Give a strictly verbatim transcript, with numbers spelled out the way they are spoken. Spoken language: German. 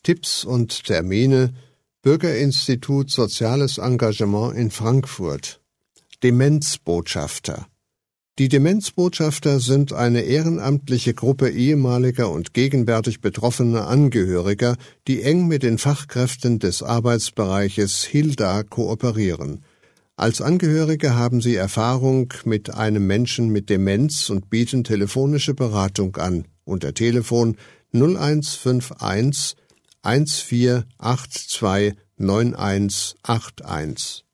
Tipps und Termine Bürgerinstitut Soziales Engagement in Frankfurt. Demenzbotschafter. Die Demenzbotschafter sind eine ehrenamtliche Gruppe ehemaliger und gegenwärtig betroffener Angehöriger, die eng mit den Fachkräften des Arbeitsbereiches Hilda kooperieren. Als Angehörige haben sie Erfahrung mit einem Menschen mit Demenz und bieten telefonische Beratung an unter Telefon null eins fünf eins eins vier acht zwei neun eins acht eins.